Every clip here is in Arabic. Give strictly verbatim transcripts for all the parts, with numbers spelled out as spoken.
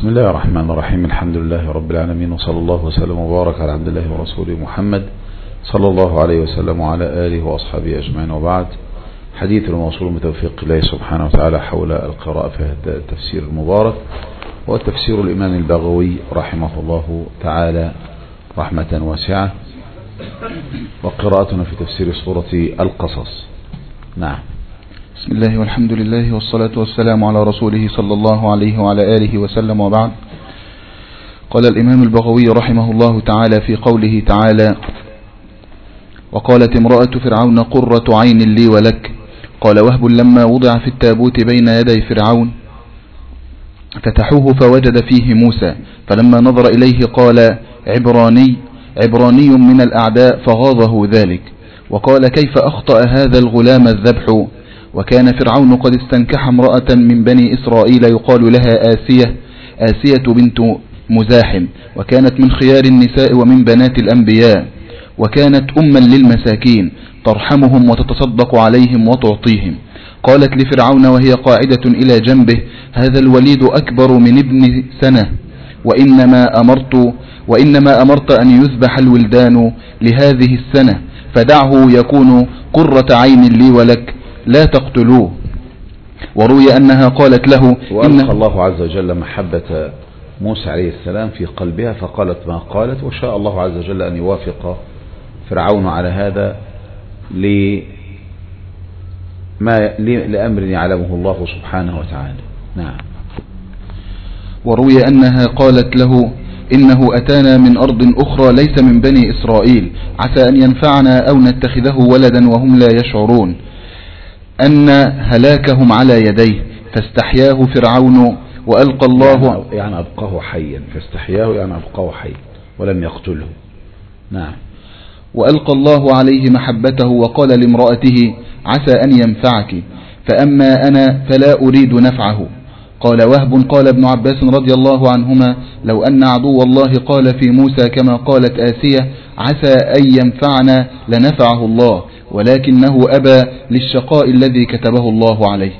الله الرحمن الرحيم. الحمد لله رب العالمين، وصلى الله وسلم وبارك على عبد الله ورسوله محمد صلى الله عليه وسلم وعلى آله وأصحابه أجمعين، وبعد. حديث الموصول بتوفيق الله سبحانه وتعالى حول القراءة في هذا التفسير المبارك، وتفسير الإمام البغوي رحمه الله تعالى رحمة واسعة، وقراءتنا في تفسير سورة القصص. نعم. بسم الله والحمد لله والصلاة والسلام على رسوله صلى الله عليه وعلى آله وسلم، وبعد. قال الإمام البغوي رحمه الله تعالى في قوله تعالى: وقالت امرأة فرعون قرة عين لي ولك. قال وهب لما وضع في التابوت بين يدي فرعون فتحوه فوجد فيه موسى، فلما نظر إليه قال عبراني عبراني من الأعداء فغاضه ذلك، وقال كيف أخطأ هذا الغلام الذبح؟ وكان فرعون قد استنكح امرأة من بني إسرائيل يقال لها آسية آسية بنت مزاحم، وكانت من خيار النساء ومن بنات الأنبياء، وكانت أما للمساكين ترحمهم وتتصدق عليهم وتعطيهم. قالت لفرعون وهي قاعدة إلى جنبه: هذا الوليد أكبر من ابن سنة، وإنما أمرت, وإنما أمرت أن يذبح الولدان لهذه السنة، فدعه يكون قرة عين لي ولك، لا تقتلوه. وروي أنها قالت له: وألقى الله عز وجل محبة موسى عليه السلام في قلبها فقالت ما قالت، وشاء الله عز وجل أن يوافق فرعون على هذا لما لأمر يعلمه الله سبحانه وتعالى. نعم. وروي أنها قالت له: إنه أتانا من أرض أخرى ليس من بني إسرائيل، عسى أن ينفعنا أو نتخذه ولدا وهم لا يشعرون أن هلاكهم على يديه، فاستحياه فرعون وألقى الله يعني أبقاه حيا، فاستحياه يعني أبقاه حيا ولم يقتله. نعم. وألقى الله عليه محبته وقال لامرأته: عسى أن ينفعك، فأما أنا فلا أريد نفعه. قال وهب قال ابن عباس رضي الله عنهما: لو أن عدو الله قال في موسى كما قالت آسية عسى أن ينفعنا لنفعه الله، ولكنه أبى للشقاء الذي كتبه الله عليه.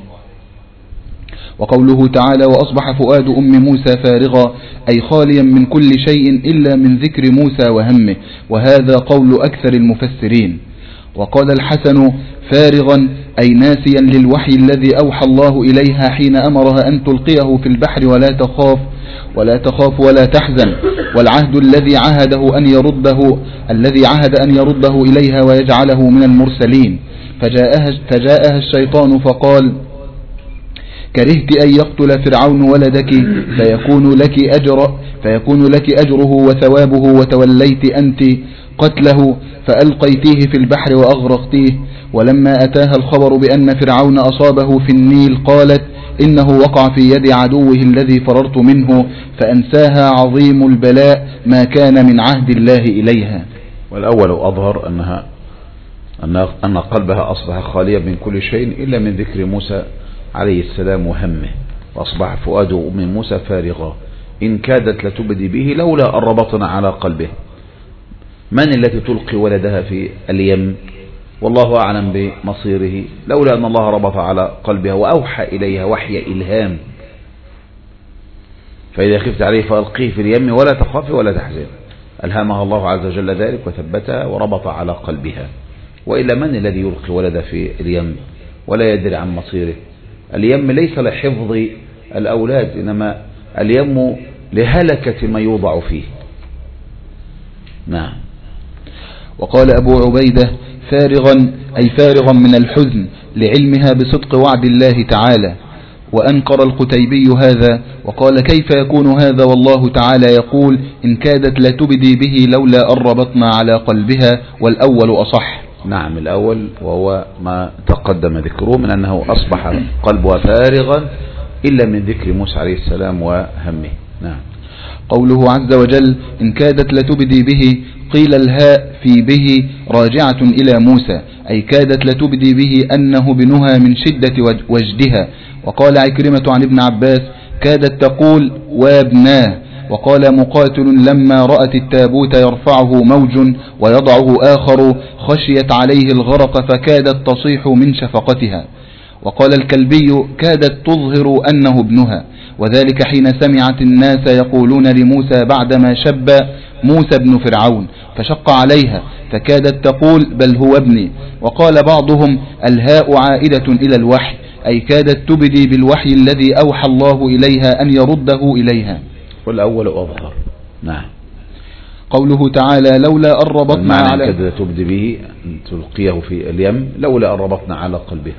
وقوله تعالى: وأصبح فؤاد أم موسى فارغا، أي خاليا من كل شيء إلا من ذكر موسى وهمه، وهذا قول أكثر المفسرين. وقال الحسن: فارغا أي ناسيا للوحي الذي أوحى الله إليها حين أمرها أن تلقيه في البحر ولا تخاف ولا تخاف ولا تحزن، والعهد الذي عهده أن يرده الذي عهد أن يرده إليها ويجعله من المرسلين. فجاءها, فجاءها الشيطان فقال: كرهت أن يقتل فرعون ولدك فيكون لك أجر فيكون لك أجره وثوابه، وتوليت أنت قتله فألقيتيه في البحر وأغرقتيه. ولما أتاها الخبر بأن فرعون أصابه في النيل قالت: إنه وقع في يد عدوه الذي فررت منه، فأنساها عظيم البلاء ما كان من عهد الله إليها. والأول أظهر أنها أن قلبها أصبح خاليا من كل شيء إلا من ذكر موسى عليه السلام وهمه، وأصبح فؤاد أم موسى فارغا، إن كادت لتبدي به لولا أن ربطنا على قلبه. من التي تلقي ولدها في اليم؟ والله أعلم بمصيره، لولا أن الله ربط على قلبها وأوحى إليها وحي إلهام. فإذا خفت عليه فألقيه في اليم ولا تخافي ولا تحزن، ألهمها الله عز وجل ذلك وثبتها وربط على قلبها. وإلا من الذي يلقي ولده في اليم ولا يدري عن مصيره؟ اليم ليس لحفظ الأولاد، إنما اليم لهلكة ما يوضع فيه. نعم. وقال أبو عبيدة: فارغا أي فارغا من الحزن لعلمها بصدق وعد الله تعالى. وأنكر القتيبي هذا وقال: كيف يكون هذا والله تعالى يقول: إن كادت لتبدي به لولا أن ربطنا على قلبها، والأول أصح. نعم، الأول وهو ما تقدم ذكره من أنه أصبح قلبها فارغا إلا من ذكر موسى عليه السلام وهمه. نعم. قوله عز وجل: إن كادت لتبدي به، قيل الهاء في به راجعة إلى موسى، أي كادت لتبدي به أنه بنها من شدة وجدها. وقال عكرمة عن ابن عباس: كادت تقول وابناه. وقال مقاتل: لما رأت التابوت يرفعه موج ويضعه آخر خشيت عليه الغرق فكادت تصيح من شفقتها. وقال الكلبي كادت تظهر أنه ابنها، وذلك حين سمعت الناس يقولون لموسى بعدما شب موسى ابن فرعون فشق عليها فكادت تقول بل هو ابني. وقال بعضهم الهاء عائدة إلى الوحي، أي كادت تبدي بالوحي الذي أوحى الله إليها أن يرده إليها. والأول أظهر. نعم. قوله تعالى لولا أن ربطنا على كادت تبدي به أن تلقيه في اليم لولا أن ربطنا على قلبها،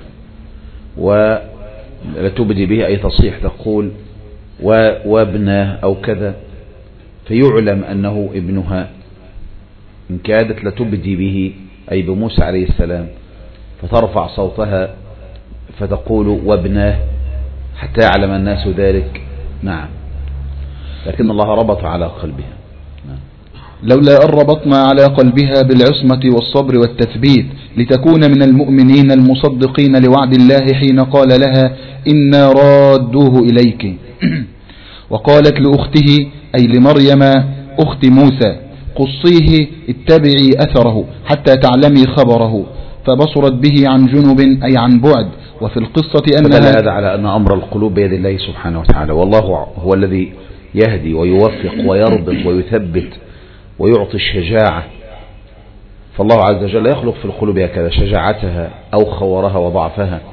ولتبدي به أي تصيح تقول وابنه أو كذا فيعلم أنه ابنها. إن كادت لتبدي به أي بموسى عليه السلام فترفع صوتها فتقول وابنه حتى يعلم الناس ذلك. نعم. لكن الله ربط على قلبها. نعم. لولا أن ربطنا على قلبها بالعصمة والصبر والتثبيت لتكون من المؤمنين المصدقين لوعد الله حين قال لها إنا رادوه إليك. وقالت لأخته أي لمريم أخت موسى قصيه اتبعي أثره حتى تعلمي خبره، فبصرت به عن جنب أي عن بعد. وفي القصة أنها هذا على أن أمر القلوب بيد الله سبحانه وتعالى، والله هو الذي يهدي ويوفق ويربط ويثبت ويعطي الشجاعة. فالله عز وجل يخلق في القلوب هكذا شجاعتها أو خورها وضعفها.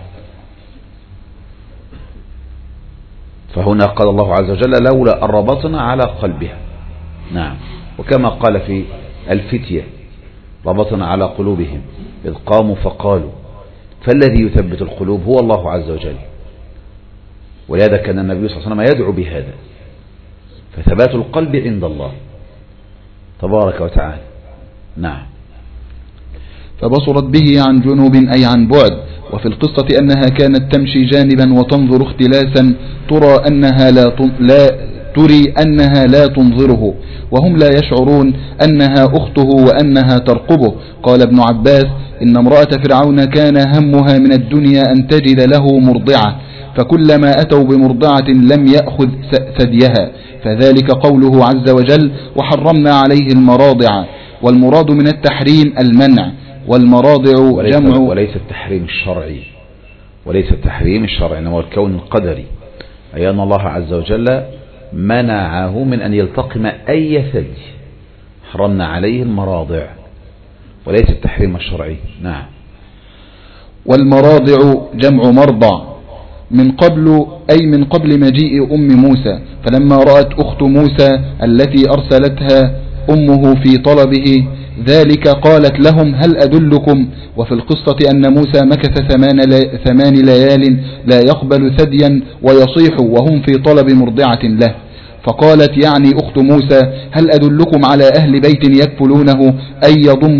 فهنا قال الله عز وجل لولا أن ربطنا على قلبها. نعم. وكما قال في الفتية ربطنا على قلوبهم إذ قاموا فقالوا، فالذي يثبت القلوب هو الله عز وجل. ولهذا كان النبي صلى الله عليه وسلم يدعو بهذا، فثبات القلب عند الله تبارك وتعالى. نعم. فبصرت به عن جنوب أي عن بعد. وفي القصة أنها كانت تمشي جانبا وتنظر اختلاسا ترى أنها لا, لا تري أنها لا تنظره، وهم لا يشعرون أنها أخته وأنها ترقبه. قال ابن عباس إن امرأة فرعون كان همها من الدنيا أن تجد له مرضعة، فكلما أتوا بمرضعة لم يأخذ ثديها، فذلك قوله عز وجل وحرمنا عليه المراضع. والمراد من التحريم المنع، والمراضع وليس جمع وليس التحريم الشرعي، وليس التحريم الشرعي إنما الكون القدري، أي أن الله عز وجل منعه من أن يلتقم أي ثدي، حرمنا عليه المراضع وليس التحريم الشرعي. نعم. والمراضع جمع مرضع من قبل أي من قبل مجيء أم موسى، فلما رأت أخت موسى التي أرسلتها أمه في طلبه ذلك قالت لهم هل أدلكم. وفي القصة أن موسى مكث ثمان, لي ثمان ليال لا يقبل ثديا ويصيح وهم في طلب مرضعة له، فقالت يعني أخت موسى هل أدلكم على أهل بيت يكفلونه أي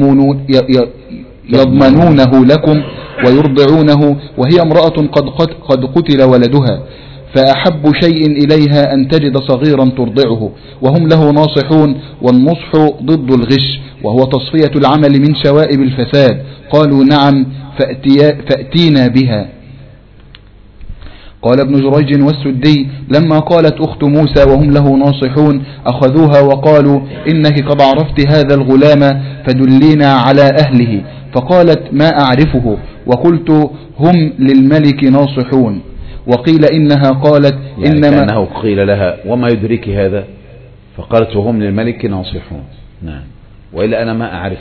يضمنونه لكم ويرضعونه وهي امرأة قد, قد قتل ولدها، فأحب شيء إليها أن تجد صغيرا ترضعه وهم له ناصحون. والنصح ضد الغش وهو تصفية العمل من شوائب الفساد. قالوا نعم فأتينا بها. قال ابن جريج والسدي لما قالت أخت موسى وهم له ناصحون أخذوها وقالوا إنك قد عرفت هذا الغلام فدلينا على أهله، فقالت ما أعرفه، وقلت هم للملك ناصحون. وقيل إنها قالت يعني إنما كأنه قيل لها وما يدرك هذا، فقالت هم للملك ناصحون. نعم. وإلا أنا ما أعرف.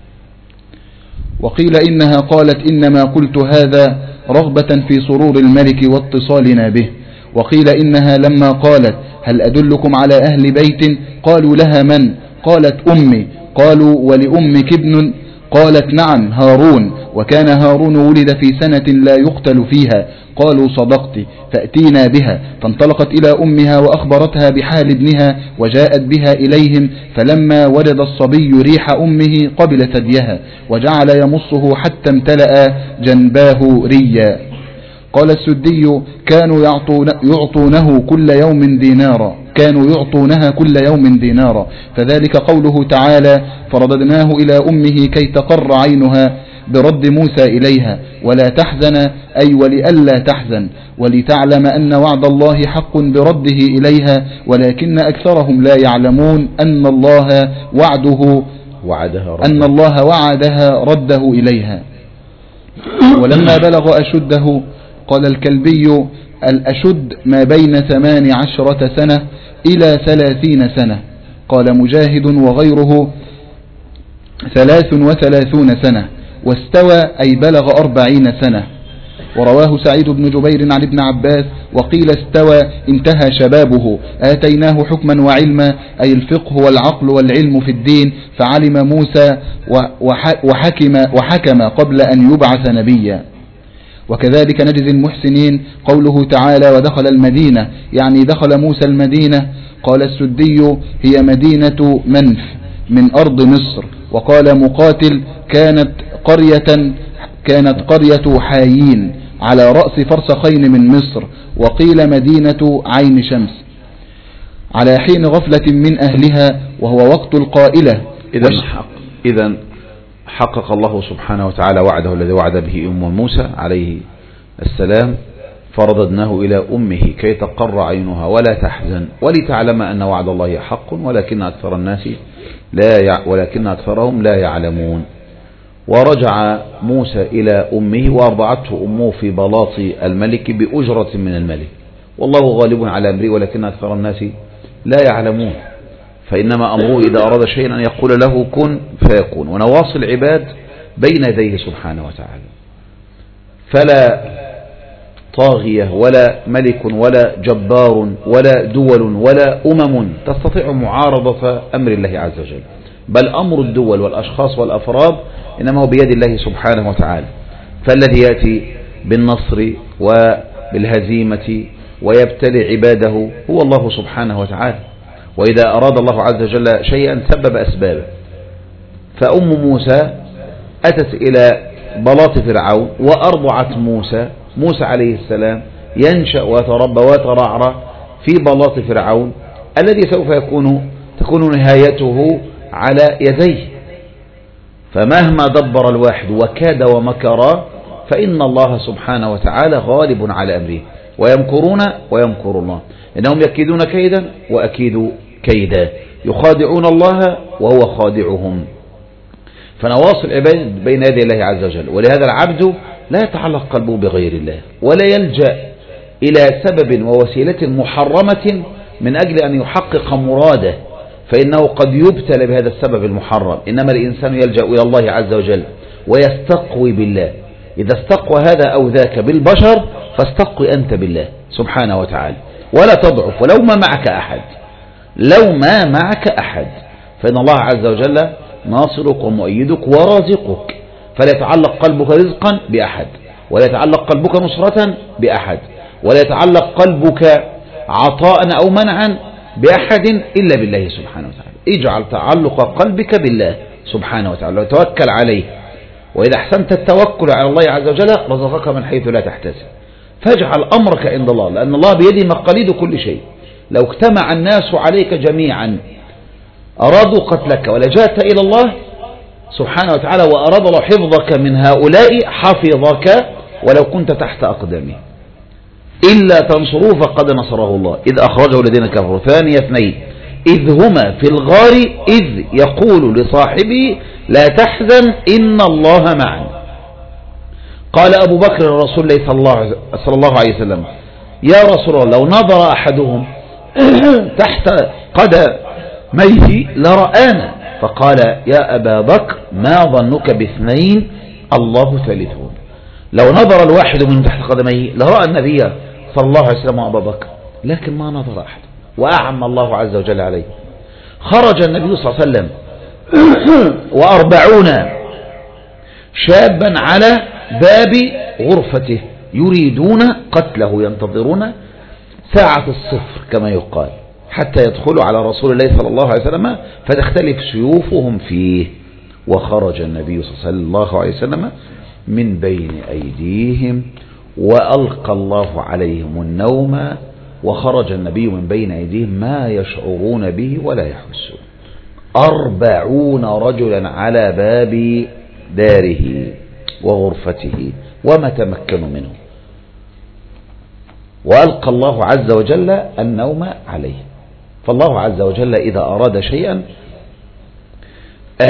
وقيل إنها قالت إنما قلت هذا رغبة في سرور الملك واتصالنا به. وقيل إنها لما قالت هل أدلكم على أهل بيت قالوا لها من؟ قالت أمي. قالوا ولأمك ابن؟ قالت نعم هارون، وكان هارون ولد في سنة لا يقتل فيها. قالوا صدقت فأتينا بها. فانطلقت إلى أمها وأخبرتها بحال ابنها وجاءت بها إليهم، فلما وجد الصبي ريح أمه قبل ثديها وجعل يمصه حتى امتلأ جنباه ريا. قال السدي كانوا يعطون يعطونه كل يوم دينارا كانوا يعطونها كل يوم دينارا فذلك قوله تعالى فرددناه إلى أمه كي تقر عينها برد موسى إليها ولا تحزن أي ولئلا تحزن ولتعلم أن وعد الله حق برده إليها ولكن أكثرهم لا يعلمون أن الله وعده وعدها أن الله وعدها رده إليها. ولما بلغ أشده قال الكلبي الأشد ما بين ثمان عشرة سنة إلى ثلاثين سنة. قال مجاهد وغيره ثلاث وثلاثون سنة، واستوى أي بلغ أربعين سنة. ورواه سعيد بن جبير عن ابن عباس وقيل استوى انتهى شبابه. آتيناه حكما وعلما أي الفقه والعقل والعلم في الدين، فعلم موسى وحكم, وحكم قبل أن يبعث نبيا. وكذلك نجزي المحسنين قوله تعالى ودخل المدينة، يعني دخل موسى المدينة. قال السدي هي مدينة منف من أرض مصر. وقال مقاتل كانت قرية كانت قرية حايين على رأس فرسخين من مصر. وقيل مدينة عين شمس على حين غفلة من أهلها وهو وقت القائلة. إذن حق إذن حقق الله سبحانه وتعالى وعده الذي وعد به أم موسى عليه السلام، فرددناه إلى أمه كي تقر عينها ولا تحزن ولتعلم أن وعد الله حق ولكن أكثر الناس لا يع... ولكن أكثرهم لا يعلمون. ورجع موسى إلى أمه وأرضعته أمه في بلاط الملك بأجرة من الملك، والله غالب على أمره ولكن أكثر الناس لا يعلمون. فإنما أمره إذا أراد شيئا أن يقول له كن فيكون. ونواصي العباد بين يديه سبحانه وتعالى، فلا طاغية ولا ملك ولا جبار ولا دول ولا أمم تستطيع معارضة أمر الله عز وجل، بل أمر الدول والأشخاص والأفراد إنما هو بيد الله سبحانه وتعالى. فالذي يأتي بالنصر وبالهزيمة ويبتلي عباده هو الله سبحانه وتعالى. وإذا أراد الله عز وجل شيئا سبب أسبابه. فأم موسى أتت إلى بلاط فرعون وأرضعت موسى موسى عليه السلام ينشأ ويتربى ويترعرع في بلاط فرعون الذي سوف يكون تكون نهايته على يديه. فمهما دبر الواحد وكاد ومكر فإن الله سبحانه وتعالى غالب على أمره. ويمكرون ويمكر الله، إنهم يكيدون كيدا وأكيد كيدا، يخادعون الله وهو خادعهم. فنواصل العباد بين يدي الله عز وجل. ولهذا العبد لا يتعلق قلبه بغير الله ولا يلجأ إلى سبب ووسيلة محرمة من أجل أن يحقق مراده، فإنه قد يبتلى بهذا السبب المحرم. إنما الإنسان يلجأ إلى الله عز وجل ويستقوي بالله. إذا استقوى هذا أو ذاك بالبشر فاستقوي أنت بالله سبحانه وتعالى ولا تضعف ولو ما معك أحد لو ما معك أحد فإن الله عز وجل ناصرك ومؤيدك ورازقك. فلا يتعلق قلبك رزقا بأحد، ولا يتعلق قلبك نصرة بأحد، ولا يتعلق قلبك عطاء أو منعا بأحد إلا بالله سبحانه وتعالى. اجعل تعلق قلبك بالله سبحانه وتعالى وتوكل عليه. وإذا أحسنت التوكل على الله عز وجل رزقك من حيث لا تحتسب. فاجعل أمرك عند الله، لأن الله بيده مقاليد كل شيء. لو اجتمع الناس عليك جميعا أرادوا قتلك ولجأت إلى الله سبحانه وتعالى وأراد الله حفظك من هؤلاء حفظك ولو كنت تحت أقدامه. إلا تنصروه فقد نصره الله إذ أخرجه الذين كفروا ثاني اثنين إذ هما في الغار إذ يقول لصاحبه لا تحزن إن الله معنا. قال أبو بكر الرسول الله صلى الله عليه وسلم يا رسول الله لو نظر أحدهم تحت قدميه لرآنا. فقال يا أبا بكر ما ظنك باثنين الله ثالثهم. لو نظر الواحد من تحت قدميه لرأى النبي صلى الله عليه وسلم وأبا بكر، لكن ما نظر أحد وأعم الله عز وجل عليه. خرج النبي صلى الله عليه وسلم وأربعون شابا على باب غرفته يريدون قتله، ينتظرون ساعة الصفر كما يقال حتى يدخلوا على رسول الله صلى الله عليه وسلم فتختلف سيوفهم فيه. وخرج النبي صلى الله عليه وسلم من بين أيديهم وألقى الله عليهم النوم، وخرج النبي من بين أيديهم ما يشعرون به ولا يحسون. أربعون رجلا على باب داره وغرفته وما تمكنوا منه، وألقى الله عز وجل النوم عليه. فالله عز وجل إذا أراد شيئا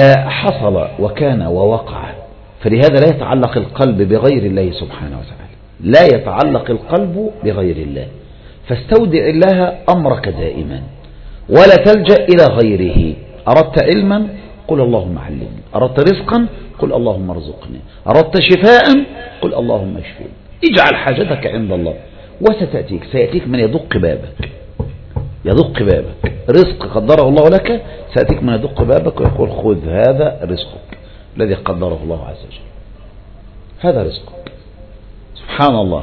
حصل وكان ووقع. فلهذا لا يتعلق القلب بغير الله سبحانه وتعالى لا يتعلق القلب بغير الله. فاستودع الله أمرك دائما ولا تلجأ إلى غيره. أردت علما قل اللهم علمني، أردت رزقا قل اللهم ارزقني، أردت شفاء قل اللهم اشفني. اجعل حاجتك عند الله وستأتيك، سيأتيك من يدق بابك، يدق بابك رزق قدره الله لك، سيأتيك من يدق بابك ويقول خذ هذا رزقك الذي قدره الله عز وجل، هذا رزقك. سبحان الله.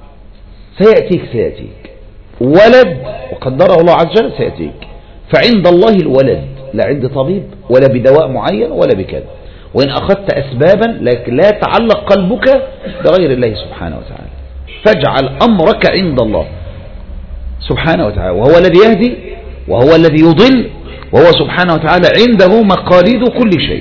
سيأتيك سيأتيك ولد وقدره الله عز وجل سيأتيك. فعند الله الولد، لا عند طبيب ولا بدواء معين ولا بكذا. وإن أخذت أسبابا لكن لا تعلق قلبك بغير الله سبحانه وتعالى. فاجعل أمرك عند الله سبحانه وتعالى، وهو الذي يهدي وهو الذي يضل، وهو سبحانه وتعالى عنده مقاليد كل شيء.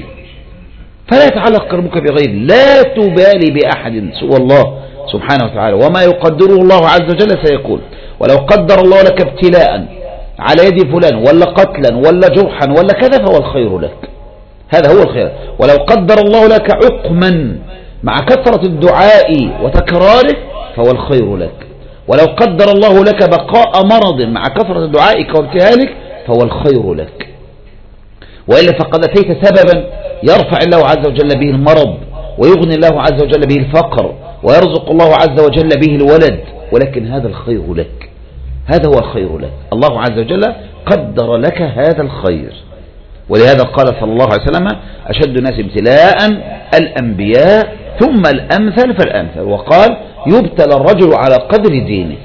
فلا يتعلق قلبك بغير، لا تبالي بأحد سوى الله سبحانه وتعالى. وما يقدره الله عز وجل سيكون. ولو قدر الله لك ابتلاء على يد فلان ولا قتلا ولا جرحا ولا كذا فهو الخير لك، هذا هو الخير. ولو قدر الله لك عقما مع كثرة الدعاء وتكراره فهو الخير لك. ولو قدر الله لك بقاء مرض مع كثرة دعائك وابتهالك فهو الخير لك. وإلا فقد أتيت سببا يرفع الله عز وجل به المرض ويغني الله عز وجل به الفقر ويرزق الله عز وجل به الولد، ولكن هذا الخير لك، هذا هو الخير لك. الله عز وجل قدر لك هذا الخير. ولهذا قال صلى الله عليه وسلم أشد الناس ابتلاء الأنبياء ثم الأمثل فالأمثل. وقال يبتلى الرجل على قدر دينه.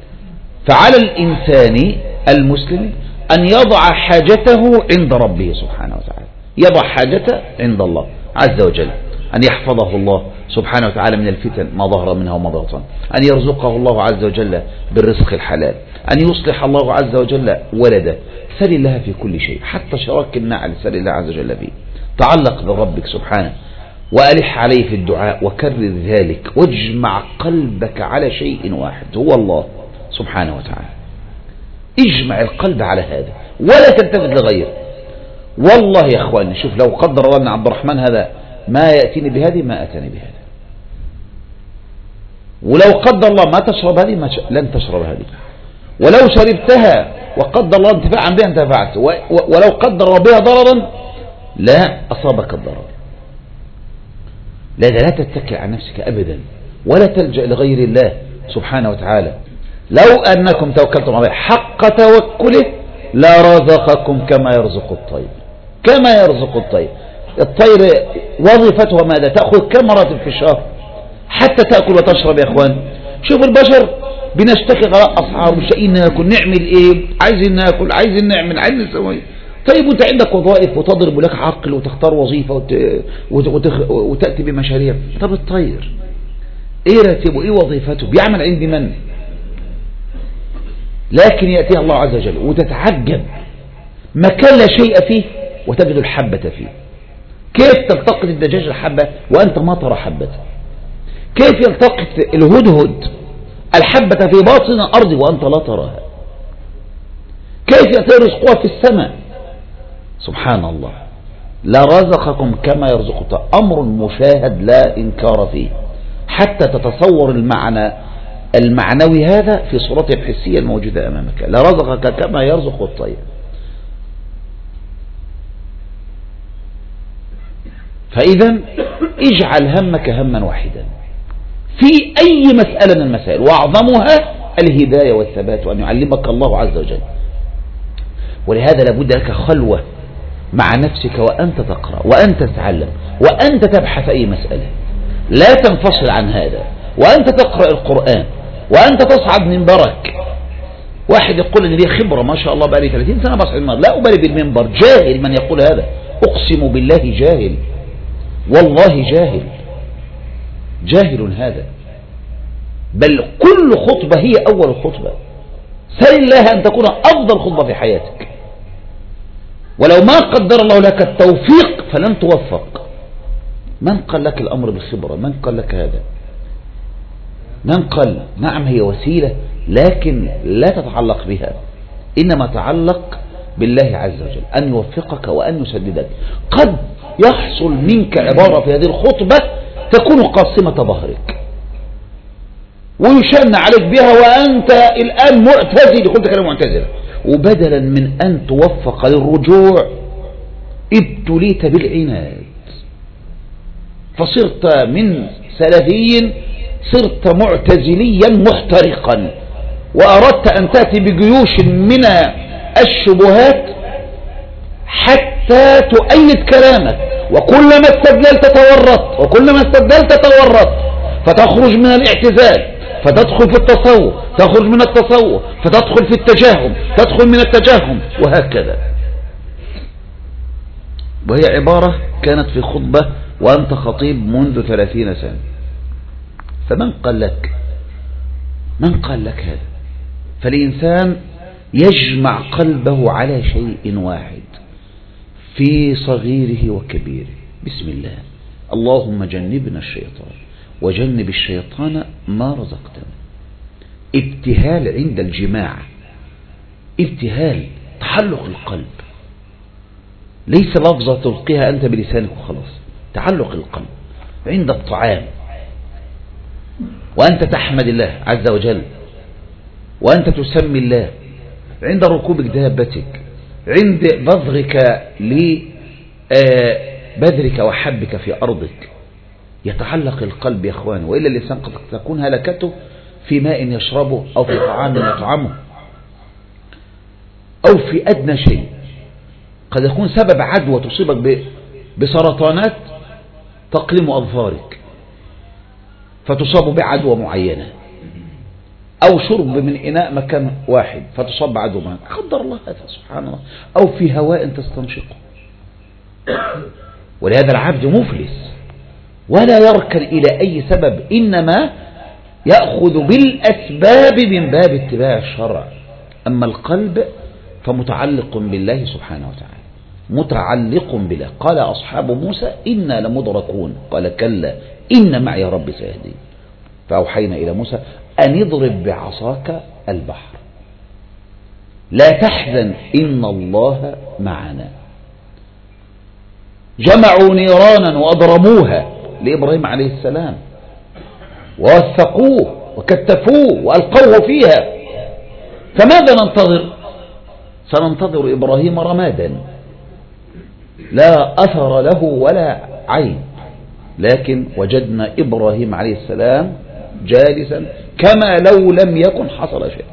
فعلى الإنسان المسلم أن يضع حاجته عند ربه سبحانه وتعالى، يضع حاجته عند الله عز وجل، أن يحفظه الله سبحانه وتعالى من الفتن ما ظهر منها وما بطن، أن يرزقه الله عز وجل بالرزق الحلال، أن يصلح الله عز وجل ولده. سل الله في كل شيء، حتى شراك النعل سل الله عز وجل به. تعلق بربك سبحانه وألح عليه في الدعاء وكرر ذلك، واجمع قلبك على شيء واحد هو الله سبحانه وتعالى. اجمع القلب على هذا ولا تلتفت لغيره. والله يا اخواني شوف، لو قدر الله ان عبد الرحمن هذا ما يأتيني بهذه ما أتاني بهذا، ولو قدر الله ما تشرب هذه ما ش... لن تشرب هذه، ولو شربتها وقدر الله انتفاعا بها انتفعت، و... ولو قدر الله بها ضررا لا أصابك الضرر. لذا لا تتكل على نفسك أبدا ولا تلجأ لغير الله سبحانه وتعالى. لو أنكم توكلتم عليه حق توكله لا رزقكم كما يرزق الطير، كما يرزق الطير. الطير وظيفتها ماذا؟ تأخذ كم مرة في الشهر حتى تأكل وتشرب يا اخوان. شوف البشر بنشتكي غلاء أسعار، مش لاقيين ناكل، نعمل ايه؟ عايزين ناكل، عايزين نعمل، عايزين نسوي. طيب وانت عندك وظائف وتضرب لك عقل وتختار وظيفة وت... وت... وت... وتأتي بمشاريع. طب الطير ايه راتبه؟ ايه وظيفته؟ بيعمل عند من؟ لكن يأتيها الله عز وجل وتتعجب مكان لا شيء فيه وتجد الحبة فيه. كيف تلتقط الدجاج الحبة وأنت ما ترى حبة؟ كيف يلتقط الهدهد الحبة في باطن الأرض وأنت لا تراها؟ كيف يأتي رزقها في السماء؟ سبحان الله. لا رزقكم كما يرزق الطير، أمر مشاهد لا إنكار فيه، حتى تتصور المعنى المعنوي هذا في صورته الحسية الموجودة أمامك. لا رزقك كما يرزق الطير. فإذا اجعل همك هما واحدا في أي مسألة من المسائل، وأعظمها الهداية والثبات، وأن يعلمك الله عز وجل. ولهذا لابد لك خلوة مع نفسك وأنت تقرأ وأنت تتعلم وأنت تبحث أي مسألة، لا تنفصل عن هذا. وأنت تقرأ القرآن وأنت تصعد منبرك. واحد يقول إن لي خبرة ما شاء الله بقى لي ثلاثين سنة بصعد المنبر، لا أبالي بالمنبر. جاهل من يقول هذا، أقسم بالله جاهل، والله جاهل، جاهل هذا. بل كل خطبة هي أول خطبة. سل الله أن تكون أفضل خطبة في حياتك، ولو ما قدر الله لك التوفيق فلن توفق. من قال لك الأمر بالخبرة؟ من قال لك هذا؟ من قال؟ نعم هي وسيلة لكن لا تتعلق بها، إنما تعلق بالله عز وجل أن يوفقك وأن يسددك. قد يحصل منك عبارة في هذه الخطبة تكون قاصمة ظهرك، ويشن عليك بها وأنت الآن معتزل، قلت كلام معتزل، وبدلا من أن توفق للرجوع ابتليت بالعناد، فصرت من سلفي صرت معتزليا محترقا، وأردت أن تأتي بجيوش من الشبهات حتى تؤيد كلامك، وكلما استدللت تورطت، وكلما استدللت تورطت، فتخرج من الاعتزال فتدخل في التصوف، تخرج من التصوف فتدخل في التجاهم، تدخل من التجاهم، وهكذا. وهي عبارة كانت في خطبة وأنت خطيب منذ ثلاثين سنة، فمن قال لك من قال لك هذا؟ فالإنسان يجمع قلبه على شيء واحد في صغيره وكبيره، بسم الله، اللهم جنبنا الشيطان وجنب الشيطان ما رزقتنا. ابتهال عند الجماع، ابتهال، تعلق القلب، ليس لفظة تلقيها أنت بلسانك وخلاص، تعلق القلب عند الطعام، وأنت تحمد الله عز وجل، وأنت تسمي الله عند ركوبك دابتك، عند بذرك لبذرك وحبك في أرضك، يتعلق القلب يا أخوان، وإلا الإنسان قد تكون هلكته في ماء يشربه أو في طعام يطعمه أو في أدنى شيء، قد يكون سبب عدوى تصيبك بسرطانات تقلم أظفارك فتصاب بعدوى معينة، أو شرب من إناء مكان واحد فتصاب بعدوى معينة، قدر الله هذا سبحان الله، أو في هواء تستنشقه. ولهذا العبد مفلس ولا يركن إلى أي سبب، إنما يأخذ بالأسباب من باب اتباع الشرع. أما القلب فمتعلق بالله سبحانه وتعالى، متعلق بالله. قال أصحاب موسى إنا لمدركون، قال كلا إن معي ربي سيهدين، فأوحينا إلى موسى أن اضرب بعصاك البحر لا تحزن إن الله معنا. جمعوا نيرانا وأضرموها لإبراهيم عليه السلام ووثقوه وكتفوه وألقوه فيها، فماذا ننتظر؟ سننتظر إبراهيم رمادا لا أثر له ولا عين، لكن وجدنا إبراهيم عليه السلام جالسا كما لو لم يكن حصل شيء.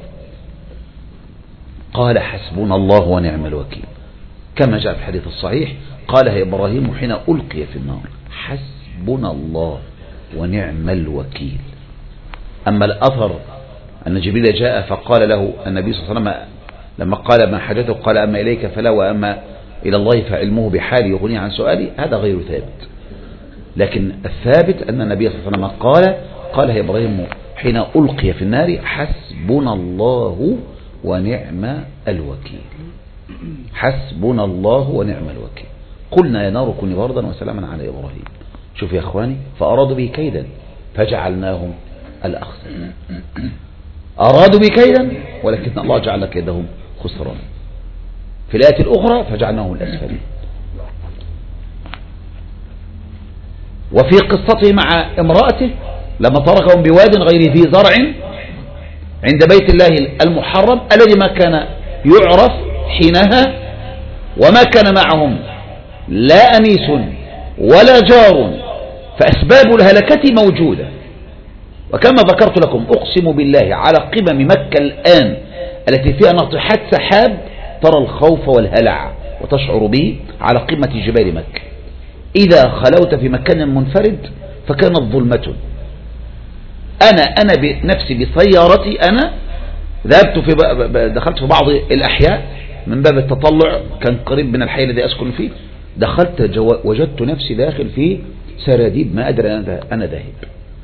قال حسبنا الله ونعم الوكيل، كما جاء في الحديث الصحيح، قالها إبراهيم حين ألقي في النار، حسبنا الله ونعم الوكيل. أما الأثر أن جبريل جاء فقال له النبي صلى الله عليه وسلم لما قال ما حاجته، قال أما إليك فلا وأما إلى الله فعلمه بحالي يغني عن سؤالي، هذا غير ثابت. لكن الثابت أن النبي صلى الله عليه وسلم قال قالها إبراهيم حين ألقي في النار، حسبنا الله ونعم الوكيل، حسبنا الله ونعم الوكيل. قلنا يا نار كوني بردا وسلاما على إبراهيم. شوف يا أخواني، فأرادوا به كيدا فجعلناهم الأخسرين. أرادوا به كيدا ولكن الله جعل كيدهم خسران. في الآية الأخرى فجعلناهم الأسفلين. وفي قصته مع امرأته لما تركهم بواد غير ذي زرع عند بيت الله المحرم الذي ما كان يعرف حينها، وما كان معهم لا أنيس ولا جار، فأسباب الهلكة موجودة. وكما ذكرت لكم أقسم بالله على قمم مكة الآن التي فيها ناطحات سحاب ترى الخوف والهلع وتشعر به على قمة جبال مكة. إذا خلوت في مكان منفرد فكانت ظلمة. أنا أنا بنفسي بسيارتي أنا ذهبت في دخلت في بعض الأحياء من باب التطلع، كان قريب من الحي الذي أسكن فيه، دخلت جو... وجدت نفسي داخل في سراديب ما أدري أنا ذاهب،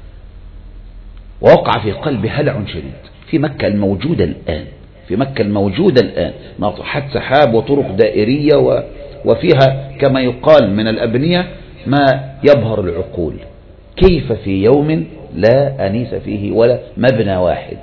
ووقع في قلبي هلع شديد في مكة الموجودة الآن، في مكة الموجودة الآن ناطحات سحاب وطرق دائرية و... وفيها كما يقال من الأبنية ما يبهر العقول. كيف في يوم لا أنيس فيه ولا مبنى واحد،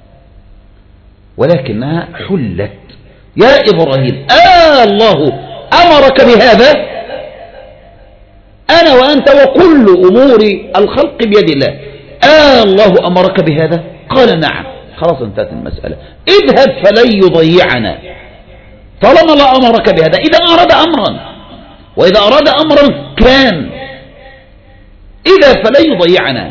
ولكنها حلت. يا إبراهيم آه الله أمرك بهذا، أنا وأنت وكل أمور الخلق بيد الله، آه الله أمرك بهذا؟ قال نعم. خلاص انتهت المسألة. اذهب فلن يضيعنا طالما لا أمرك بهذا. إذا أراد أمرا، وإذا أراد أمرا كان، إذا فلن يضيعنا.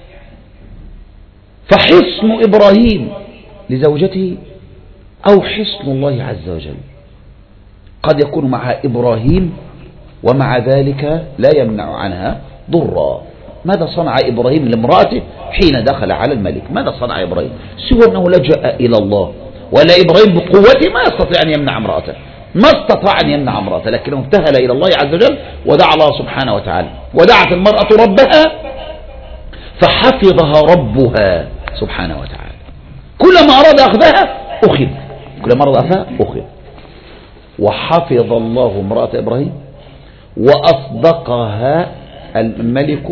فحصن إبراهيم لزوجته أو حصن الله عز وجل قد يكون مع إبراهيم ومع ذلك لا يمنع عنها ضرا. ماذا صنع إبراهيم لامرأته حين دخل على الملك؟ ماذا صنع إبراهيم سوى أنه لجأ إلى الله؟ ولا إبراهيم بقوته ما يستطيع أن يمنع امرأته، ما استطاع أن يمنع امرأته، لكنه ابتهل إلى الله عز وجل ودعا الله سبحانه وتعالى. ودعت المرأة ربها فحفظها ربها سبحانه وتعالى. كلما أراد أخذها أخذ، كلما أراد أخذها أخذ. وحفظ الله امرأة إبراهيم وأصدقها الملك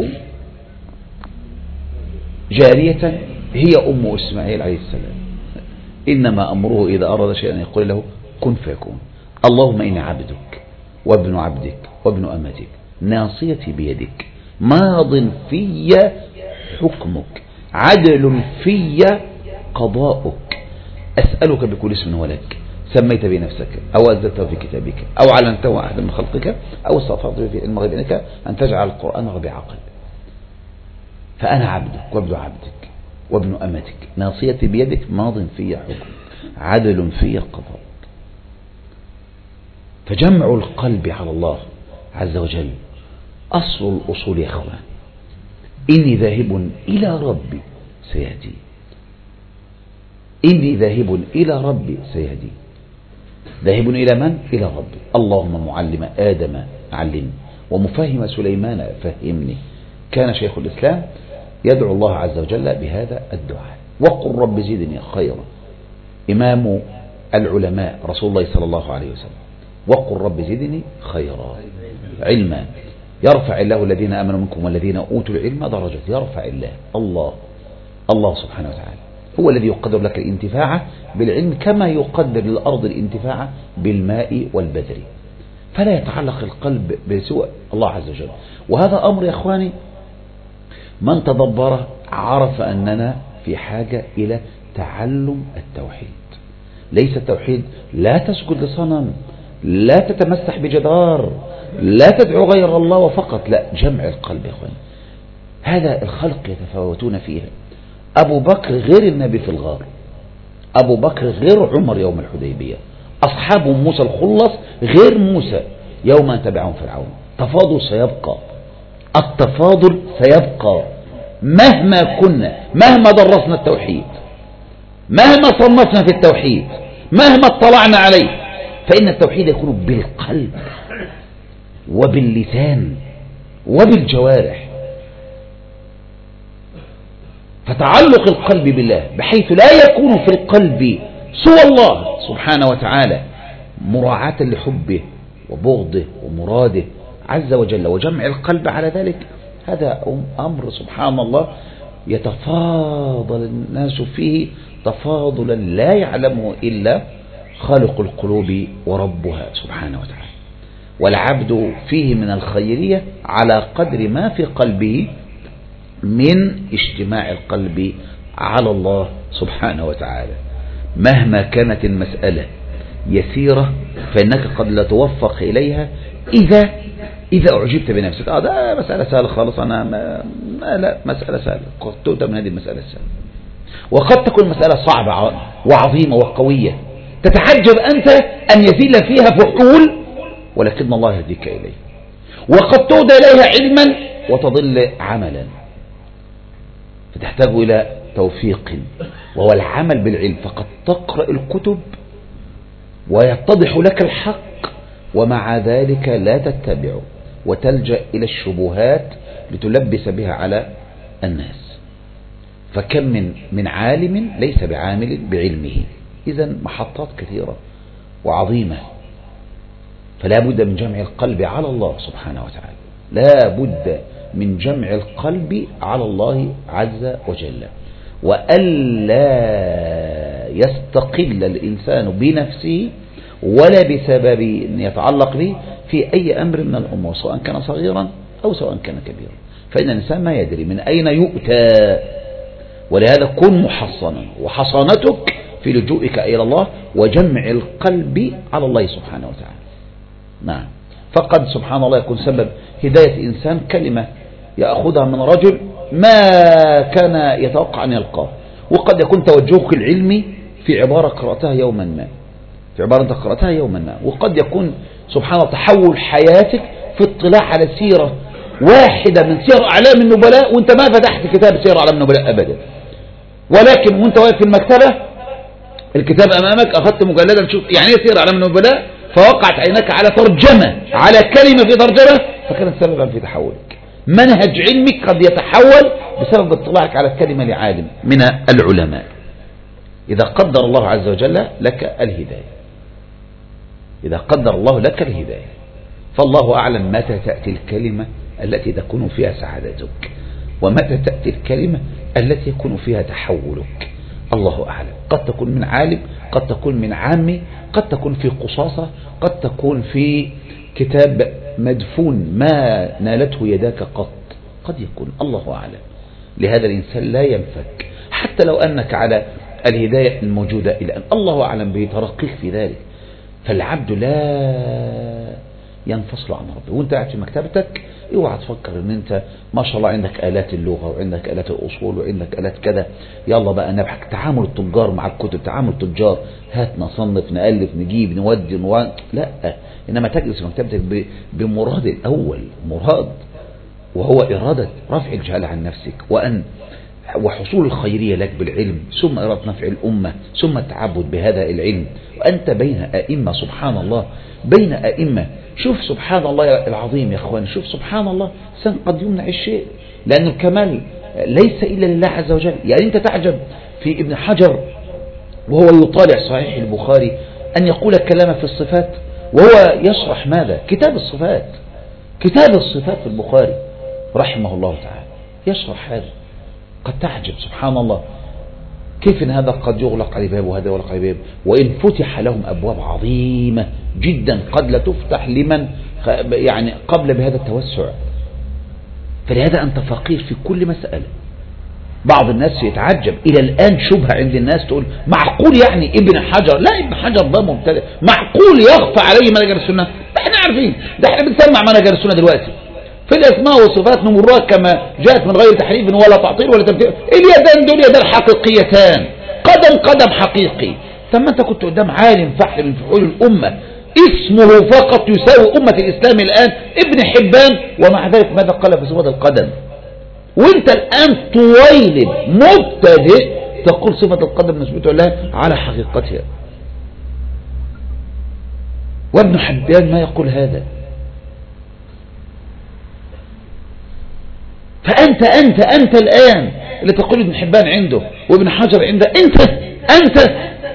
جارية هي أم إسماعيل عليه السلام. إنما أمره إذا أراد شيئا يقول له كن فيكون. اللهم إني عبدك وابن عبدك وابن أمتك ناصيتي بيدك ماض في حكمك عدل في قضاؤك أسألك بكل اسم ولك سميت بنفسك أو أنزلته في كتابك أو علمته أحد من خلقك أو استغفرت في علم غيبك أن تجعل القرآن ربيع قلبي. فأنا عبدك وابن عبدك وابن أمتك ناصيتي بيدك ماض في حكمك عدل في قضاءك. فجمع القلب على الله عز وجل أصل الأصول يا أخوان. إني ذاهب إلى ربي سيهدي، إني ذاهب إلى ربي سيهدي. ذاهب إلى من؟ إلى ربي. اللهم معلم آدم علمني ومفهم سليمان فهمني. كان شيخ الإسلام يدعو الله عز وجل بهذا الدعاء وقل رب زدني خيرا. إمام العلماء رسول الله صلى الله عليه وسلم وقل رب زدني خيرا علما. يرفع الله الذين آمنوا منكم والذين أوتوا العلم درجات. يرفع الله الله الله سبحانه وتعالى هو الذي يقدر لك الانتفاع بالعلم كما يقدر للأرض الانتفاع بالماء والبذر. فلا يتعلق القلب بسوء الله عز وجل. وهذا أمر يا أخواني من تدبر عرف أننا في حاجة إلى تعلم التوحيد. ليس التوحيد لا تسجد لصنم، لا تتمسح بجدار، لا تدعو غير الله وفقط، لا، جمع القلب يا أخواني. هذا الخلق يتفاوتون فيها. أبو بكر غير النبي في الغار، أبو بكر غير عمر يوم الحديبية، أصحاب موسى الخلص غير موسى يوم أن تبعهم فرعون. تفاضل سيبقى، التفاضل سيبقى مهما كنا، مهما درسنا التوحيد، مهما صنفنا في التوحيد، مهما اطلعنا عليه، فإن التوحيد يكون بالقلب وباللسان وبالجوارح. فتعلق القلب بالله بحيث لا يكون في القلب سوى الله سبحانه وتعالى مراعاة لحبه وبغضه ومراده عز وجل، وجمع القلب على ذلك. هذا أمر سبحان الله يتفاضل الناس فيه تفاضلا لا يعلمه إلا خالق القلوب وربها سبحانه وتعالى. والعبد فيه من الخيرية على قدر ما في قلبه من اجتماع القلب على الله سبحانه وتعالى. مهما كانت المسألة يسيرة فإنك قد لا توفق إليها إذا إذا أعجبت بنفسك. آه ده مسألة سهلة خالص، أنا ما, ما لا مسألة سهلة، قد تؤتى من هذه المسألة السهلة. وقد تكون مسألة صعبة وعظيمة وقوية تتحجب أنت أن يزيل فيها فحول، ولكن الله يهديك إليه. وقد تؤدى إليها علما وتضل عملا، فتحتاج إلى توفيق وهو العمل بالعلم. فقد تقرأ الكتب ويتضح لك الحق ومع ذلك لا تتبعه وتلجأ إلى الشبهات لتلبس بها على الناس. فكم من من عالم ليس بعامل بعلمه. إذن محطات كثيرة وعظيمة. فلا بد من جمع القلب على الله سبحانه وتعالى، لا بد من جمع القلب على الله عز وجل، وألا يستقل الإنسان بنفسه ولا بسبب يتعلق به في أي أمر من الأمور، سواء كان صغيرا أو سواء كان كبيرا. فإن الإنسان ما يدري من أين يؤتى. ولهذا كن محصنا، وحصانتك في لجوئك إلى الله وجمع القلب على الله سبحانه وتعالى. نعم. فقد سبحان الله يكون سبب هداية إنسان كلمة يأخذها من رجل ما كان يتوقع أن يلقاه، وقد يكون توجهك العلمي في عبارة قرأتها يوما ما، في عبارة أنت قرأتها يوما ما، وقد يكون سبحان الله تحول حياتك في اطلاع على سيرة واحدة من سير أعلام النبلاء وانت ما فتحت كتاب سير أعلام النبلاء أبدا، ولكن وانت واقف في المكتبة الكتاب أمامك أخذت مجلدا تشوف يعني ايه سير أعلام النبلاء، فوقعت عينك على ترجمة على كلمة في ترجمة فكانت سببا في تحولك. منهج علمك قد يتحول بسبب اطلاعك على الكلمة لعالم من العلماء. إذا قدر الله عز وجل لك الهداية، إذا قدر الله لك الهداية، فالله أعلم متى تأتي الكلمة التي تكون فيها سعادتك ومتى تأتي الكلمة التي يكون فيها تحولك. الله أعلم. قد تكون من عالم، قد تكون من عامي، قد تكون في قصاصة، قد تكون في كتاب مدفون ما نالته يداك قط، قد يكون، الله أعلم. لهذا الإنسان لا ينفك حتى لو أنك على الهداية الموجودة إلى أن الله أعلم بترقيك في ذلك. فالعبد لا ينفصل عن ربه. وانت قاعد في مكتبتك اوعى تفكر ان انت ما شاء الله عندك آلات اللغة وعندك آلات الأصول وعندك آلات كذا، يلا بقى نبحث. تعامل التجار مع الكتب تعامل التجار، هات نصنف نألف نجيب نودي نو... لا، إنما تجلس في مكتبتك بمراد الأول، مراد وهو إرادة رفع الجهل عن نفسك وأن وحصول الخيرية لك بالعلم، ثم إرادة نفع الأمة، ثم التعبد بهذا العلم. وأنت بين أئمة سبحان الله، بين أئمة. شوف سبحان الله العظيم يا أخوان، شوف سبحان الله سن قد يمنع الشيء، لأن الكمال ليس إلا لله عز وجل. يعني أنت تعجب في ابن حجر وهو يطالع صحيح البخاري أن يقول كلام في الصفات وهو يشرح ماذا؟ كتاب الصفات، كتاب الصفات في البخاري رحمه الله تعالى يشرح هذا. قد تعجب سبحان الله كيف ان هذا قد يغلق عليه باب وهذا يغلق عليه باب، وإن فتح لهم أبواب عظيمة جدا قد لا تفتح لمن يعني قبل بهذا التوسع. فلهذا أنت فقير في كل مسألة. بعض الناس يتعجب إلى الآن شبهة عند الناس تقول معقول يعني ابن حجر؟ لا، ابن حجر ده مبتدئ، معقول يخفى عليه منهج السنة؟ ده احنا عارفين، ده احنا بنسمع منهج السنة دلوقتي في الأسماء والصفات نمرها كما جاءت من غير تحريف ولا تعطيل ولا تمثيل. اليدان دول يدان حقيقيتان، قدم قدم حقيقي. ثم أنت كنت قدام عالم فحل من فحول الأمة اسمه فقط يساوي أمة الإسلام الآن، ابن حبان، ومع ذلك ماذا قال في صفة القدم؟ وانت الآن طويل مبتدئ تقول صفة القدم نثبتها لله على حقيقتها. وابن حبان ما يقول هذا. فأنت أنت أنت الآن اللي تقول ابن حبان عنده وابن حجر عنده، أنت أنت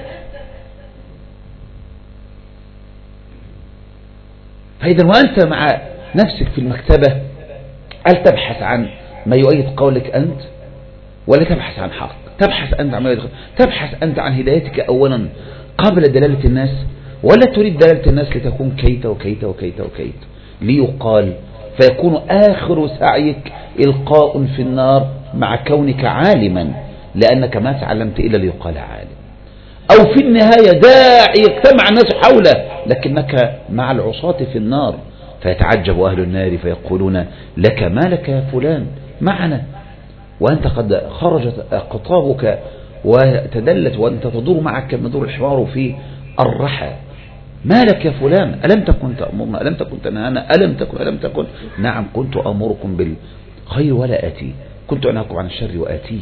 فإذا وأنت مع نفسك في المكتبة هل تبحث عن ما يؤيد قولك أنت ولا تبحث عن حق؟ تبحث أنت عن تبحث أنت عن هدايتك أولا قبل دلالة الناس، ولا تريد دلالة الناس لتكون كيت وكيت وكيت وكيت ليقال، فيكون آخر سعيك إلقاء في النار مع كونك عالما لأنك ما تعلمت إلا ليقال عالم، أو في النهاية داعي يجتمع الناس حوله لكنك مع العصاة في النار، فيتعجب أهل النار فيقولون لك ما لك يا فلان معنا وأنت قد خرجت أقطابك وتدلت وأنت تدور معك كما يدور الحمار في الرحى، ما لك يا فلان؟ ألم تكن تأمرنا؟ ألم تكن تنهانا؟ ألم تكن ألم تكن نعم كنت أمركم بالخير ولا آتي، كنت أنهاكم عن الشر وآتيه.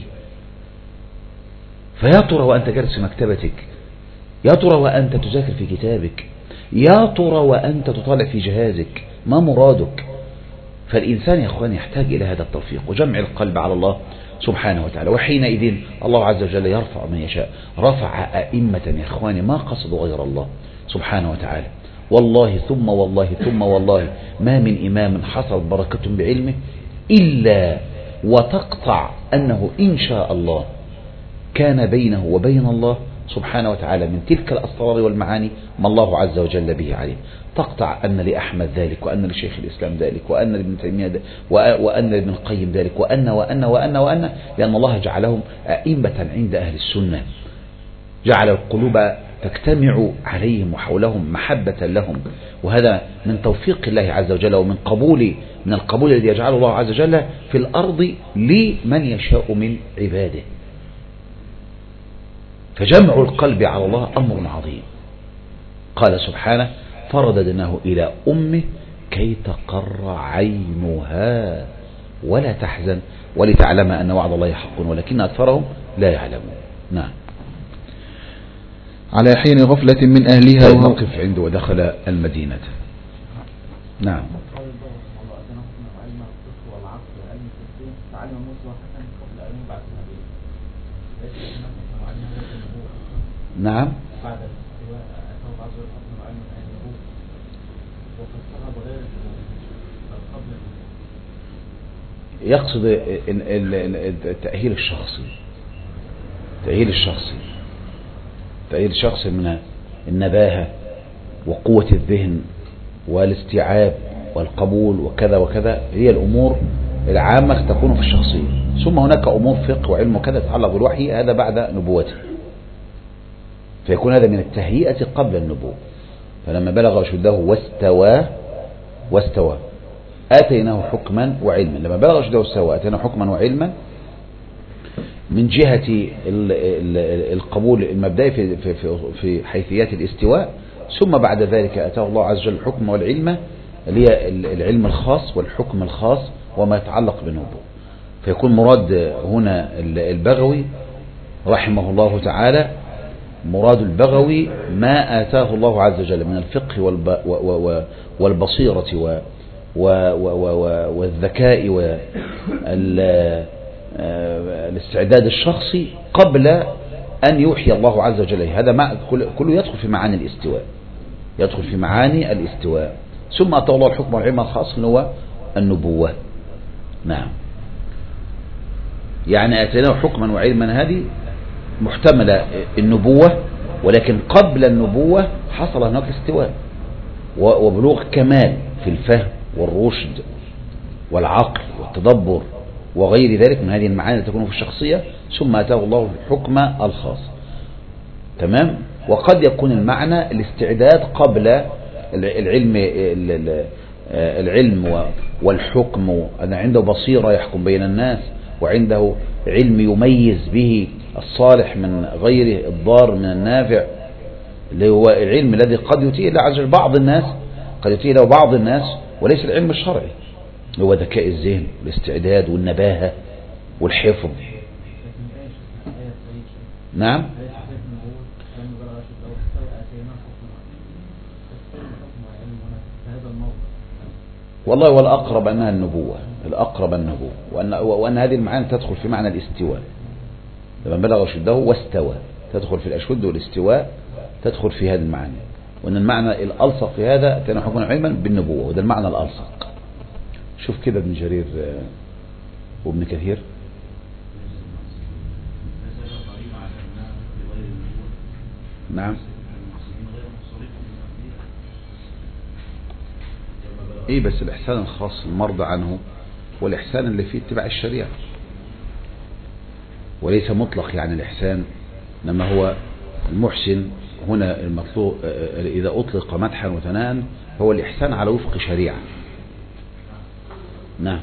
فيا ترى وأنت جالس في مكتبتك، يا ترى وأنت تذاكر في كتابك، يا ترى وأنت تطالع في جهازك، ما مرادك؟ فالإنسان يا أخوان يحتاج إلى هذا التوفيق وجمع القلب على الله سبحانه وتعالى، وحينئذ الله عز وجل يرفع من يشاء. رفع أئمة يا أخواني ما قصدوا غير الله سبحانه وتعالى. والله ثم والله ثم والله ما من إمام حصلت بركة بعلمه إلا وتقطع أنه إن شاء الله كان بينه وبين الله سبحانه وتعالى من تلك الأسرار والمعاني ما الله عز وجل به عليه. تقطع أن لأحمد ذلك، وأن لشيخ الإسلام ذلك، وأن لابن تيمية ذلك، وأن لابن القيم ذلك، وأن وأن وأن وأن لأن الله جعلهم أئمة عند أهل السنة، جعل القلوب تجتمع عليهم وحولهم محبة لهم، وهذا من توفيق الله عز وجل ومن قبول من القبول الذي يجعله الله عز وجل في الأرض لمن يشاء من عباده. فجمع القلب على الله أمر عظيم. قال سبحانه فرددناه إلى أمه كي تقر عينها ولا تحزن ولتعلم أن وعد الله حق ولكن أكثرهم لا يعلمون. نعم. على حين غفلة من أهلها موقف عنده ودخل المدينة. نعم. نعم. يقصد التأهيل الشخصي، التأهيل الشخصي التأهيل الشخصي من النباهة وقوة الذهن والاستيعاب والقبول وكذا وكذا، هي الأمور العامة تكون في الشخصية. ثم هناك أمور فقه وعلم وكذا تتعلق بالوحي، هذا بعد نبوته، فيكون هذا من التهيئة قبل النبوة. فلما بلغ أشده واستوى واستوى آتيناه حكما وعلما. لما بلغ أشده واستوى آتيناه حكما وعلما من جهة القبول المبدئي في, في, في, في حيثيات الاستواء، ثم بعد ذلك أتاه الله عز وجل الحكم والعلم اللي هي العلم الخاص والحكم الخاص وما يتعلق بالنبوة. فيكون مراد هنا البغوي رحمه الله تعالى، مراد البغوي ما آتاه الله عز وجل من الفقه والبصيرة والذكاء والاستعداد الشخصي قبل أن يوحي الله عز وجل. هذا مع كله يدخل في معاني الاستواء، يدخل في معاني الاستواء. ثم أتاه الله الحكم والعلم الخاص اللي هو النبوة. نعم. يعني آتيناه حكما وعلما هذه محتملة النبوة، ولكن قبل النبوة حصل هناك استواء وبلوغ كمال في الفهم والرشد والعقل والتدبر وغير ذلك من هذه المعاني التي تكون في الشخصية. ثم أتاه الله الحكم الخاص. تمام. وقد يكون المعنى الاستعداد قبل العلم العلم والحكم، أن عنده بصيرة يحكم بين الناس، وعنده علم يميز به الصالح من غيره، الضار من النافع، اللي هو العلم الذي قد يتيه إلى عز وجل بعض الناس، قد يتيه له بعض الناس، وليس العلم الشرعي اللي هو ذكاء الذهن والاستعداد والنباهة والحفظ. نعم. والله والأقرب أنها النبوة، الأقرب النبوة، وأن, وأن هذه المعاني تدخل في معنى الاستواء. لما بلغ أشده واستوى تدخل في الأشد والاستواء، تدخل في هذه المعاني. وأن المعنى الألصق في هذا كان حكما علما بالنبوة، وده المعنى الألصق. شوف كده ابن جرير وابن كثير. نعم. ايه بس الإحسان الخاص المرضى عنه والإحسان اللي فيه اتباع الشريعة، وليس مطلق يعني الإحسان، إنما هو المحسن هنا المطلوب إذا أطلق مدحا وثناء هو الإحسان على وفق شريعة. نعم.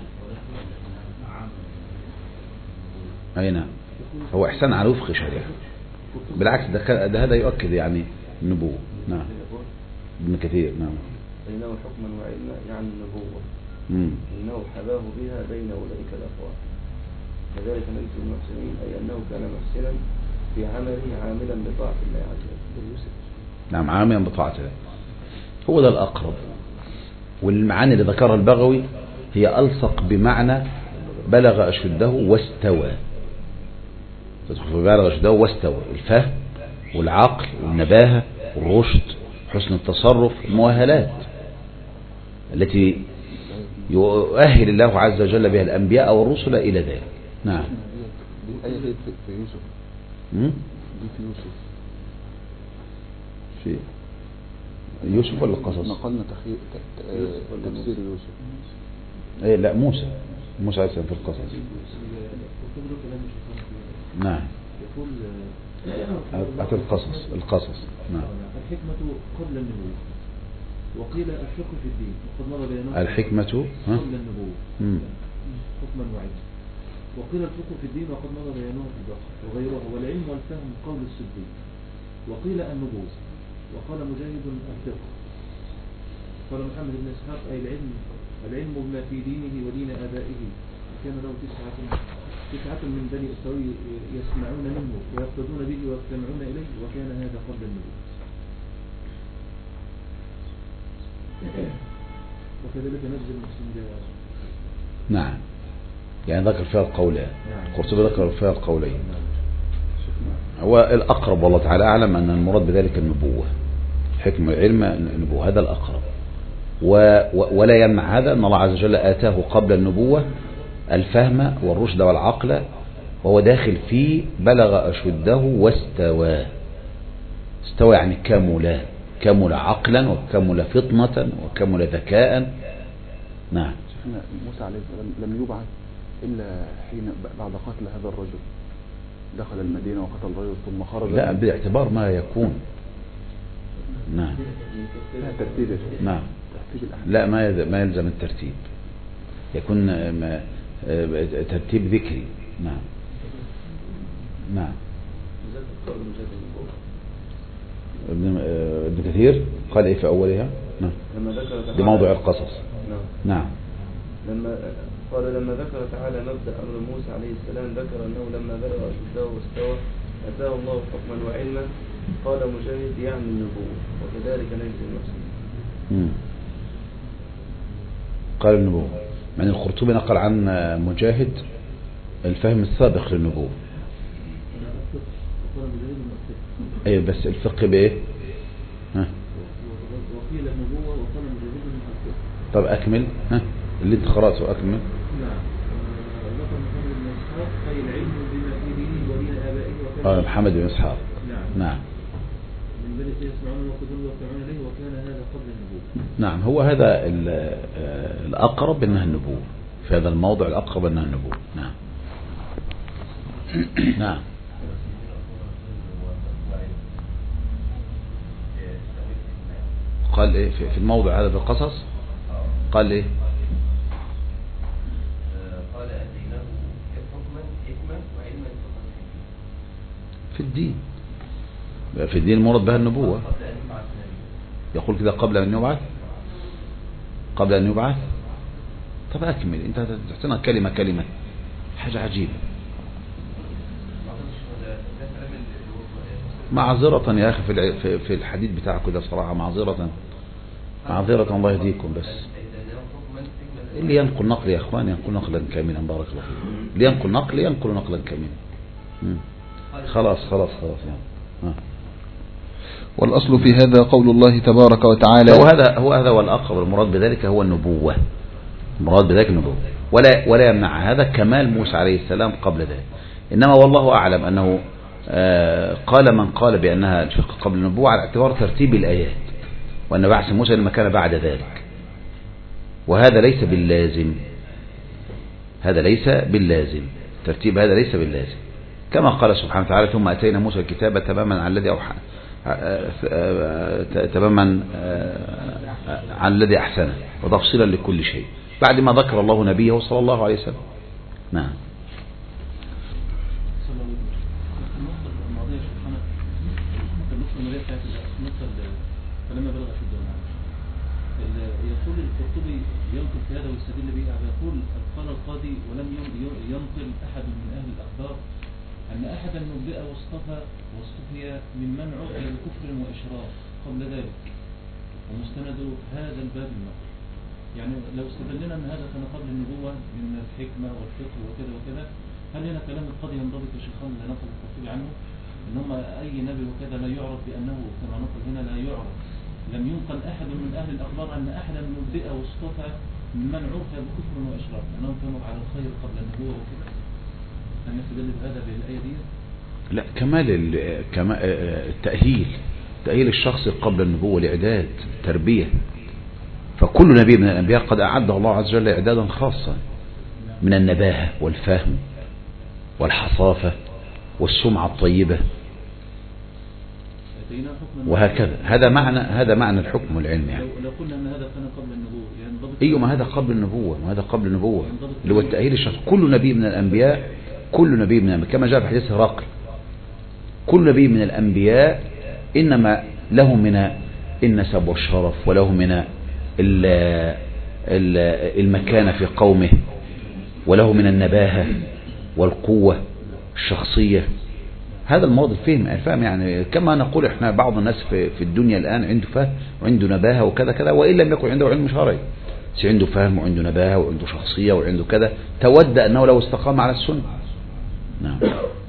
أي نعم، هو إحسان على وفق شريعة. بالعكس ده, ده هذا يؤكد يعني النبوة. نعم. ابن كثير. نعم. بينه حكما وعلما يعني النبوة، مم. إنه حباه بها بين أولئك الأقوام. كذلك نجزي المحسنين، أي أنه كان محسنا في عمله عاملا بطاعة الله عز وجل. نعم، عاملا بطاعة الله، هو ده الأقرب. والمعاني اللي ذكرها البغوي هي ألصق بمعنى بلغ أشده واستوى. تدخل في بلغ أشده واستوى، الفهم والعقل والنباهة والرشد، حسن التصرف، المؤهلات التي يؤهل الله عز وجل بها الأنبياء والرسل إلى ذلك. نعم. دي آية في يوسف. دي في يوسف. في يوسف ولا القصص؟ نقلنا تخيل تفسير يوسف. ايه لا موسى موسى عليه السلام في القصص. نعم أتى القصص القصص نعم. الحكمة قبل النبوة وقيل الفقه في الدين وقد مر بيانه. الحكمة قبل النبوة مم. حكما وعلما. وقيل الفقه في الدين وقد مر بيانه في البقر وغيره والعلم والفهم قول السدي. وقيل النبوة وقال مجاهد الفقه. قال محمد بن إسحاق أي العلم العلم بما في دينه ودين آبائه. كان له تسعة تسعة من بني إسرائيل يسمعون منه ويقتدون به ويستمعون إليه وكان هذا قبل النبوة. وكذلك نجزي المحسنين. نعم يعني ذكر فيها القولين. القرطبي ذكر فيها القولين. هو الأقرب والله تعالى أعلم أن المراد بذلك النبوة. حكمة علم النبوة هذا الأقرب. ولا يمنع هذا أن الله عز وجل آتاه قبل النبوة الفهم والرشد والعقل وهو داخل فيه بلغ أشده واستوى. استوى يعني كمل كمل عقلا وكمل فطنة وكمل ذكاء. نعم. شيخنا موسى عليه السلام لم يبعث إلا حين بعد قتل هذا الرجل دخل المدينة وقتل الرجل ثم خرج. لا باعتبار ما يكون. نعم. ترتيب. نعم. لا ما ما يلزم الترتيب يكون ما ترتيب ذكري. نعم. نعم. ابن ابن كثير قال ايه في اولها؟ نعم. لما ذكر دي موضوع القصص. نعم. نعم. لما قال لما ذكر تعالى مبدأ أمر موسى عليه السلام ذكر أنه لما بلغ أشده واستوى أتاه الله حكما وعلما. قال مجاهد يعني النبوة وكذلك نجزي المحسنين. قال النبوة يعني القرطبي نقل عن مجاهد الفهم السابق للنبوة. اي بس الفقه بايه؟ ها وقيل النبوة وقال مجاهد الفقه. طب اكمل ها اللي انت قراته اكمل. نعم. ذكر محمد بن اسحاق اي العلم بما في دينه ودين ابائه وكان. قال محمد بن اسحاق. نعم. نعم. من بني يسمعون ويقتدون ويستمعون اليه وكان هذا قبل النبوة. نعم هو هذا الاقرب انها النبوة في هذا الموضع الاقرب انها النبوة. نعم. نعم. قال ايه في الموضع هذا في القصص قال ايه؟ قال اتيناه حكما حكما وعلما في الدين. في الدين المراد بها النبوة. يقول كده قبل ان يبعث قبل ان يبعث. طب اكمل انت تحسنها كلمة كلمة حاجة عجيبة. معذرة يا أخي في في الحديث بتاعك ده صراحة معذرة معذرة الله يهديكم. بس اللي ينقل نقل يا أخوان ينقل نقلا كاملا بارك الله فيكم. اللي ينقل نقل ينقل نقلا كاملا. خلاص خلاص خلاص يعني. والأصل في هذا قول الله تبارك وتعالى. هو هذا هو هذا والأقرب المراد بذلك هو النبوة. المراد بذلك النبوة ولا ولا يمنع هذا كمال موسى عليه السلام قبل ذلك. إنما والله أعلم أنه آه قال من قال بأنها الفقه قبل النبوة على اعتبار ترتيب الآيات وأن بعث موسى لما كان بعد ذلك. وهذا ليس باللازم. هذا ليس باللازم. ترتيب هذا ليس باللازم كما قال سبحانه وتعالى ثم أتينا موسى الكتاب تماما على الذي أوحى تماما على الذي أحسنه وتفصيلا لكل شيء بعد ما ذكر الله نبيه صلى الله عليه وسلم. نعم. فلما بلغ في الدولة يقول القرطبي ينقل في هذا ويستدل به يقول قال القاضي ولم ينقل أحد من أهل الأخبار أن أحدا نبئ واصطفى واصطفي ممن عقل بكفر وإشراك قبل ذلك ومستند هذا الباب النقل. يعني لو استدلنا أن هذا كان قبل النبوة من الحكمة والفقه وكذا وكذا هل هنا كلام القاضي ينضبط يا شيخان لا نقل القرطبي عنه إن هم أي نبي وكذا لا يعرف بأنه كما نقل هنا لا يعرف لم ينقل أحد من أهل الأخبار أن أحدا نبئ واصطفى ممن عرف بكفر وإشراك أنهم كانوا على الخير قبل النبوة وكذا. هل نستدل بهذا بالآية دي؟ لا كمال التأهيل تأهيل الشخص قبل النبوة الإعداد تربية. فكل نبي من الأنبياء قد أعده الله عز وجل إعدادا خاصا من النباهة والفهم والحصافة والسمعة الطيبة وهكذا. هذا معنى هذا معنى الحكم العلمي يعني. لو قلنا ان هذا كان قبل النبوة يعني ضبط. ايوه ما هذا قبل النبوة ما هذا قبل النبوة اللي هو التأهيل الشخص. كل نبي من الأنبياء كل نبي من الأنبياء كما جاء في حديث هرقل كل نبي من الأنبياء إنما له من النسب والشرف وله من المكانة في قومه وله من النباهة والقوة الشخصية. هذا الموضوع فهم الفهم يعني كما نقول احنا بعض الناس في, في الدنيا الآن عنده فهم وعنده نباهة وكذا كذا وإن لم يكن عنده علم شرعي بس عنده فهم وعنده نباهة وعنده شخصية وعنده كذا تود أنه لو استقام على السنة. نعم.